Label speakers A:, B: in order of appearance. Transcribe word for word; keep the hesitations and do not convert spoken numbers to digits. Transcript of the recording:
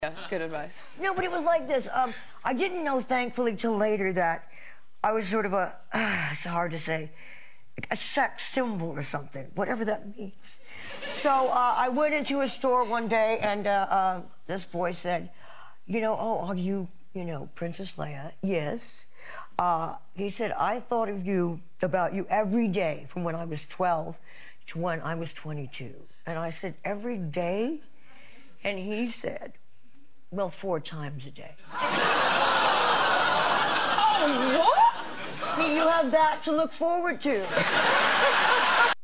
A: Yeah, good advice.
B: No, but it was like this. Um, I didn't know, thankfully, till later that I was sort of a, uh, it's hard to say, a sex symbol or something, whatever that means. So uh, I went into a store one day, and uh, uh, this boy said, you know, oh, are you, you know, Princess Leia? Yes. Uh, he said, I thought of you, about you every day from when I was twelve to when I was twenty-two. And I said, every day? And he said, well, four times a day.
A: Oh, what?
B: See, you have that to look forward to.